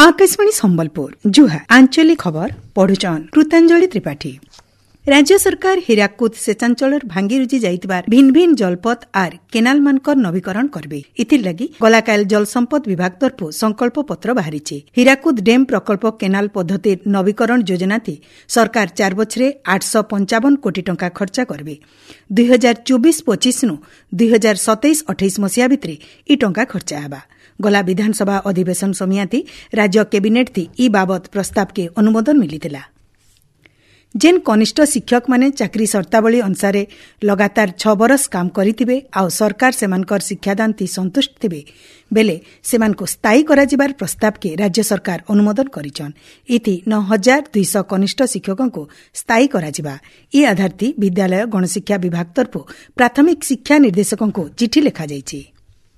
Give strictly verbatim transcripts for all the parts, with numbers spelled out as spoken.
आकाशवाणी संबलपुर जुहा आंचलिक खबर पढ़ुचन कृतांजलि त्रिपाठी। राज्य सरकार हीराकुद सेचांचल भांगी रुजी जाइतिबार भिन्न भिन्न जलपथ आर केनाल मानकर नवीकरण करबे। इथिर लगी गलाकाल जल संपद विभाग तरफु संकल्प पत्र बाहरिछि। हीराकुद डेम प्रकल्प केनाल पद्धति नवीकरण योजना थी सरकार चार बछरे आठ सौ पंचावन कोटी टंका खर्चा करबे। दुई हजार चौबीस पचिश नु दुई हजार सतैश अठाईस मसीहा भितरे ई टंका खर्चा हेबा। गला विधानसभा अधिवेशन समियाति राज्य कैबिनेट थी ई बाबत प्रस्ताव के अनुमोदन मिलिथिला। जेन कनिष्ठ शिक्षक माने चाकरी शर्तावली अनुसार लगातार छ बरस काम करिथिबे आउ सरकार सेमानकर शिक्षादान थी संतुष्ट थिबे बेले सेमानको स्थायी कराजिबार प्रस्ताव के राज्य सरकार अनुमोदन करिछन। इति नौ हजार दुई सौ कनिष्ठ शिक्षकों को स्थायी कराजिबा। ई आधार थी विद्यालय गणशिक्षा विभाग तरफु प्राथमिक शिक्षा निर्देशकों को चिठी लेखा जाइछि।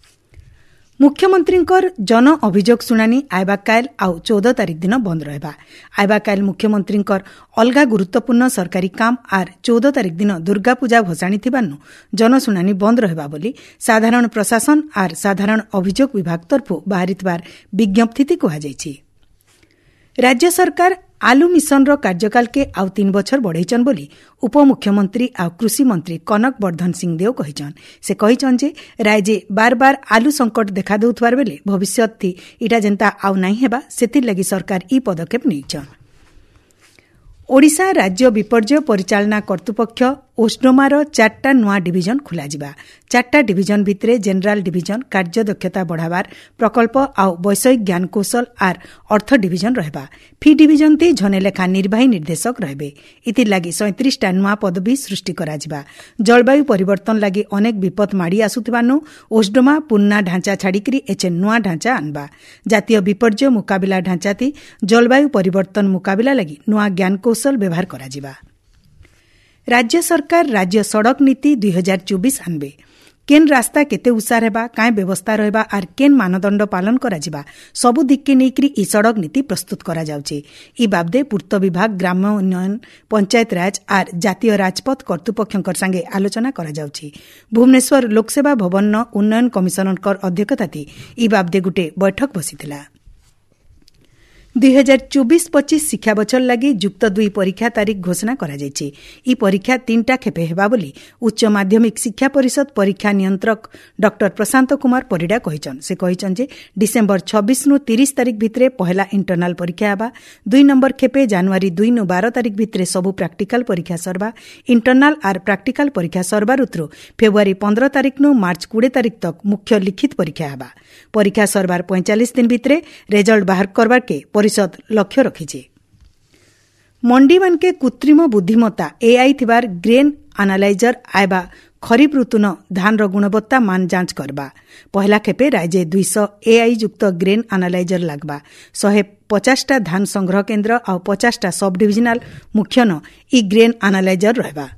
मुख्यमंत्री जन अभियोग शुणानी आयबा काल आउ चौदह तारीख दिन बंद रहबा। आयबा काल मुख्यमंत्री अलगा गुरुत्वपूर्ण सरकारी काम आर चौदह तारीख दिन दुर्गा पूजा भसाणी थिबानु जनशुणानी बंद रहबा बोली साधारण प्रशासन आर साधारण अभियोग विभाग तरफु बाहरितबार विज्ञप्ति कुहाଯାଇଛି। राज्य सरकार आलू मिशन रो कार्यकाल के आउ तीन बछर बढ़ाइछन बोली उपमुख्यमंत्री आ कृषि मंत्री कनक वर्धन सिंहदेव कहिछन। से कहिछन जे राज्य बार बार आलू संकट देखा देउथबार बेले भविष्यत थी इटा जेंता आउ नाही हेबा सेतिर लगी सरकार ई पदक्षेप नेइछन। ओडिशा राज्य विपर्यय परिचालना कर्तृपक्ष ओस्डोमार चारटा नुआ डिविजन खोलाजिबा। चारटा डिविजन भितरे जेनेराल डिविजन कार्यदक्षता बढ़ावार प्रकल्प आउ वैषयिक ज्ञान कौशल आर अर्थ डिविजन रहबा। फी डिविजन ती जने लेखा निर्वाही निर्देशक रहबे। इतिर लागी सैंतीसटा नुआ पदवी सृष्टि कराजिबा। जलवायु परिवर्तन लागी अनेक विपद माड़ी आसुथिबानु ओस्डोमा पुन्ना ढांचा छाड़िकरी एचे नुआ ढांचा आनबा। जातीय विपर्यय मुकाबिला ढांचा ती जलवायु परिवर्तन मुकाबिला लागी नुआ ज्ञान कौशल व्यवहार कराजिबा। राज्य सरकार राज्य सड़क नीति दुई हजार चौबीस आनबे। केन रास्ता केते उसार हेबा काय व्यवस्था रहबा आर केन मानदंड पालन कराजिबा सबु दिक्के नेकरी ई सड़क नीति प्रस्तुत करा जाउचे। ई बाबदे पूर्त विभाग ग्राम्य उन्नयन पंचायत राज आर जातीय राजपथ कर्तृपक्षकर संगे आलोचना करा जाउचे। भुवनेश्वर लोकसेवा भवन न उन्नयन कमिशनरकर अध्यक्षताती ई बाबदे गुटे बैठक बसिथिला। दुई हजार चौबीस पचिश शिक्षा बछर लगी जुक्त दुई परीक्षा तारीख घोषणा करा जायछि। ई परीक्षा तीनटा खेपे हेबा बोली उच्च माध्यमिक शिक्षा परिषद परीक्षा नियंत्रक डॉक्टर प्रशांत कुमार परिडा कहिछन। से कहिछन जे डिसेम्बर छब्बीस नु तीस तारीख भितरे पहला इंटरनाल परीक्षा हेबा। दुई नंबर खेपे जनवरी दुई नु बारह तारीख भितरे सबु प्रैक्टिकल परीक्षा सरबा। इंटरनाल आर प्रैक्टिकल परीक्षा सरबा रुत्रु फेब्रुआरी पंद्रह तारीख नु मार्च बीस तारीख तक मुख्य लिखित परीक्षा हेबा। परीक्षा सरबार पैंतालीस दिन भितरे रिजल्ट बाहर करबार के परिषद लक्ष्य रखिছে। मंडी मानके कृत्रिम बुद्धिमत्ता एआई थिबार ग्रेन एनालाइजर आयबा खरीफ ऋतुन धान रो गुणवत्ता मान जांच करबा। पहला खेपे राज्य दुई सौ एआई युक्त ग्रेन एनालाइजर लागबा। शहे पचासटा धान संग्रह केन्द्र और पचासटा सब डिविजनल मुख्यन ई ग्रेन एनालाइजर रहबा।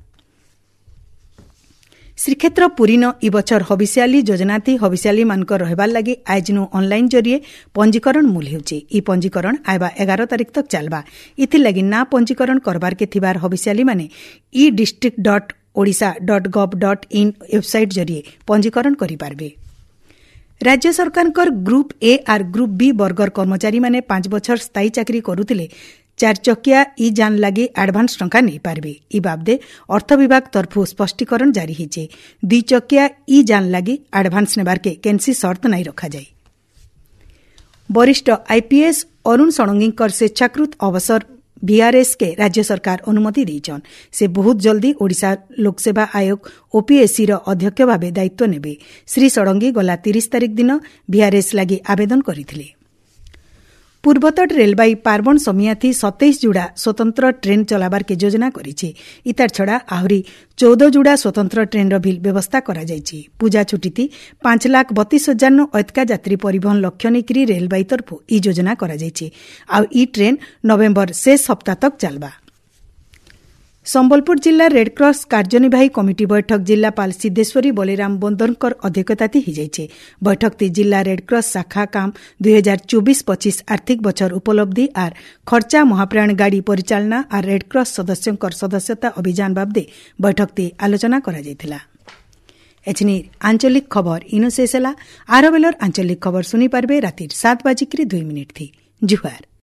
श्रीक्षेत्र पुरी न ई बछर हबिष्याली योजना थी हबिष्याली मानकर रहबार लगी आजनु ऑनलाइन जरिए पंजीकरण मूल हेउचे। ई पंजीकरण आयबा एगारह तारीख तक चलबा। इथिर लगी ना पंजीकरण करबार के थिबार हबिष्याली माने e district dot Odisha dot gov dot in website जरिए पंजीकरण करि पारबे। राज्य सरकारकर group A or group B वर्गर कर्मचारी माने पांच बछर स्थायी चाकरी करुथिले चार चकिया ई जान लगी एडभांस टंका नहीं पारबे। ई बाबदे अर्थ विभाग तरफु स्पष्टीकरण जारी हिचे। दुई चकिया ई जान लगी एडभांस नेबार के केनसी शर्त नहीं रखा जाए। वरिष्ठ आईपीएस अरुण षडंगीकर स्वेच्छाकृत अवसर बीआरएस के राज्य सरकार अनुमति देइछन। से बहुत जल्दी ओडिशा लोकसेवा आयोग ओपीएससी रो अध्यक्ष भावे दायित्व नेबे। श्री षडंगी गला तीस तारीख दिन बीआरएस लगी आवेदन करिथिले। पूर्वतट रेलबाई पार्बण समियाथी सतैश जुड़ा स्वतंत्र ट्रेन चलाबार के योजना करिছে। इतार छड़ा आहुरी चौदह जुड़ा स्वतंत्र ट्रेन भी व्यवस्था करा जायछि। पूजा छुट्टी थी पांच लाख बत्तीस हजार नु अतका यात्री परिवहन लक्ष्य नेकरी रेलबाई तरफु ई योजना करा जायछि। आ ई ट्रेन नवेम्बर शेष सप्ताह तक चलबा। संबलपुर जिला रेडक्रॉस कार्यनिर्वाही कमिटी बैठक जिलापाल सिद्धेश्वरी बलिराम बोंदरकर अध्यक्षताती हिजाइछे। बैठक ती जिला रेडक्रॉस शाखा काम दुई हजार चौबीस पचिश आर्थिक बछर उपलब्धि आर खर्चा महाप्राण गाड़ी परिचालना आर रेडक्रॉस सदस्यंकर सदस्यता अभियान बाबदे बैठक ती आलोचना करा जायथिला। एछनी आंचलिक खबर इनो शेष होला। आर बेलर आंचलिक खबर सुनी पारबे रातिर सात बाजिक दुई मिनिट थी। जुहार।